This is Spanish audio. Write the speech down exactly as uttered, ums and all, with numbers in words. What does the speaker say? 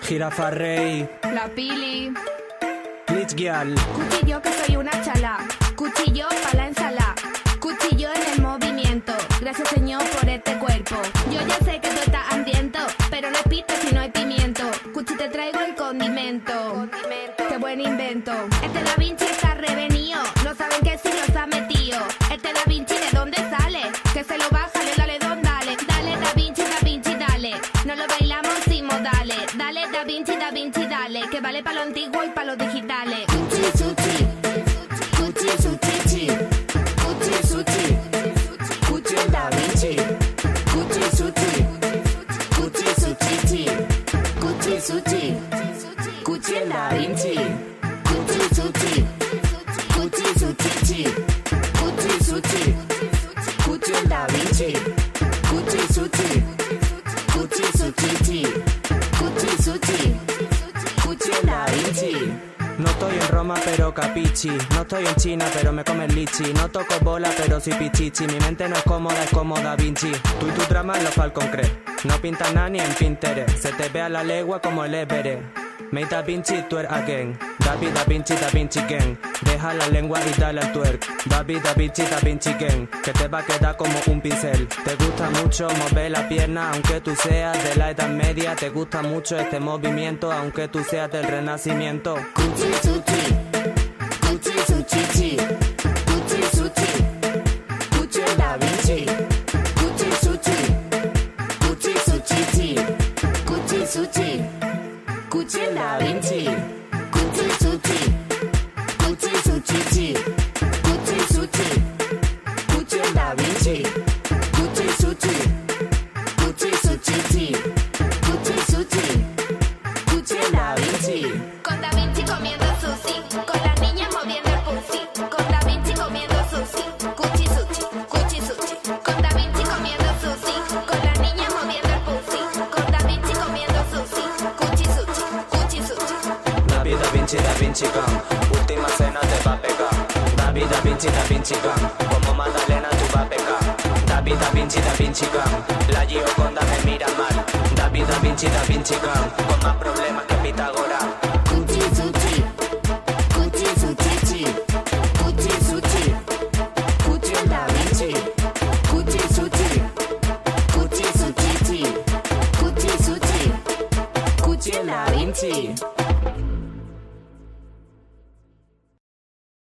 Jirafa Rey, La Pili, Glitch Girl, cuchillo que soy una chala, cuchillo para la ensalada, cuchillo en el movimiento, gracias Señor por este cuerpo. Yo ya sé que tú estás hambriento, pero no es pito si no hay pimiento, cuchi te traigo el condimento, condimento. Qué buen invento. Este Da Vinci está revenido, no saben que si los ha metido. Este Da Vinci de dónde sale, que se lo baja, le dale don, dale, dale Da Vinci, Da Vinci, dale, no lo bailamos sin modales, dale Da Vinci, Da Vinci, dale, que vale para lo antiguo y para los digitales. Cuchi suchi, cuchi suchi, cuchi suchi, cuchi Da Vinci, cuchi suchi, cuchi suchi, cuchi suchi, cuchi Da Vinci, cuchi suchi, cuchi suchi, cuchi suchi, cuchi Da Vinci, cuchi suchi, cuchi suchi, cuchi suchi, cuchi Da Vinci. No estoy en Roma pero capichi, no estoy en China pero me come el lichi, no toco bola pero soy pichichi, mi mente no es cómoda, es como Da Vinci. Tú y tu drama en los Falcon Crest, no pintas nada ni en Pinterest, se te ve a la legua como el Everest. Made Da Vinci, twerk again, David Da Vinci, Da Vinci gang, deja la lengua y dale al twerk, David Da Vinci, Da Vinci gang, que te va a quedar como un pincel. Te gusta mucho mover la pierna aunque tú seas de la edad media, te gusta mucho este movimiento aunque tú seas del renacimiento. Cuchi suchi, cuchi suchi, cuchi suchi, cuchi Da Vinci, cuchi suchi, cuchi suchi, cuchi suchi, cuchi Da Vinci, cuchi suchi, cuchi suchi, cuchi suchi, cuchi Da Vinci, cuchi suchi, cuchi suchi, cuchi suchi, cuchi Da Vinci. Con Da Vinci comiendo sushi, con las niñas moviendo el pussy, con Da Vinci comiendo sushi, cuchi sushi, cuchi sushi, con Da Vinci comiendo sushi, con las niñas moviendo el pussy, con Da Vinci comiendo sushi, cuchi sushi, cuchi sushi. David Da Vinci, Da Vinci gang, última cena te va a pegar. David Da Vinci, Da Vinci gang, como Magdalena tú vas a pecar. David Da Vinci, Da Vinci gang, la Gioconda me mira mal. David Da Vinci, Da Vinci gang, con más problemas que Pitágoras.